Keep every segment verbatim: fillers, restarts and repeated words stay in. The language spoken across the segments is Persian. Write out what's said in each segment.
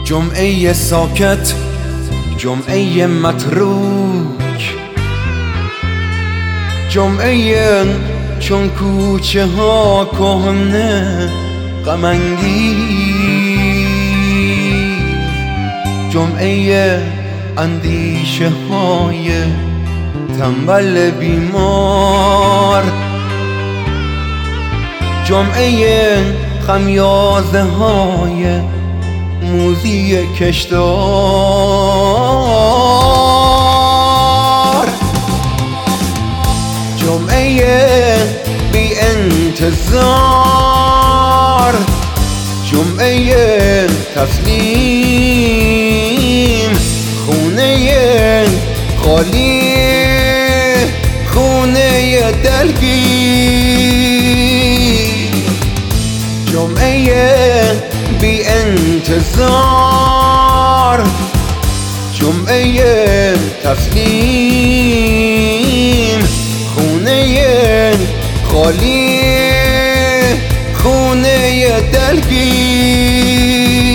جمعه ساکت، جمعه متروک، جمعه چون کوچه ها کهنه غم انگیز، جمعه اندیشه های تنبل بیمار، جمعه خمیازه های موذی کشدار، جمعه بی انتظار، جمعه تسلیم، خونه خالی، خونه دلگیر، جمعه بی انتظار، جمعه تسلیم، خونه خالی، خونه دلگیر.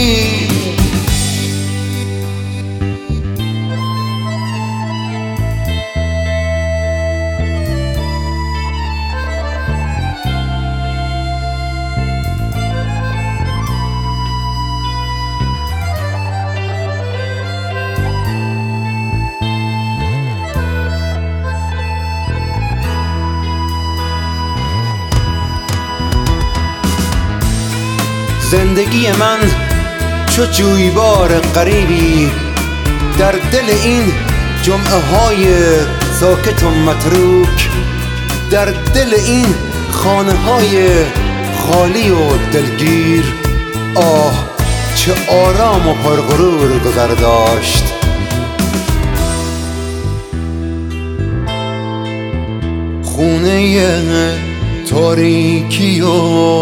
زندگی من چو جویبار غریبی در دل این جمعه های ساکت و متروک، در دل این خانه های خالی و دلگیر. آه چه آرام و پرغرور گذر داشت. خونه تاریکی و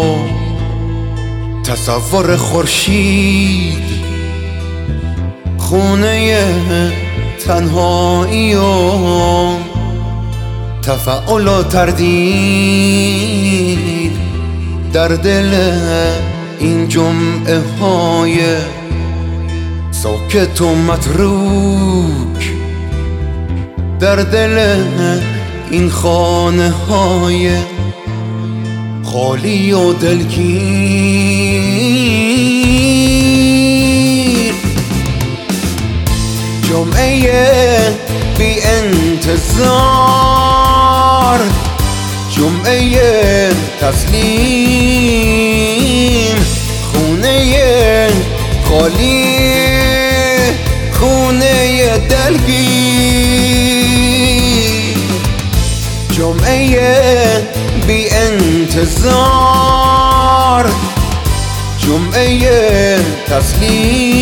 تصور خورشید، خونه تنهایی و تفاعل و تردید، در دل این جمعه های ساکت و متروک، در دل این خانه های خالی و دلگیر، جمعه بی انتظار، جمعه تسلیم، خونه خالی، خونه دلگیر، جمعه بی انتظار، جمعه تسلیم.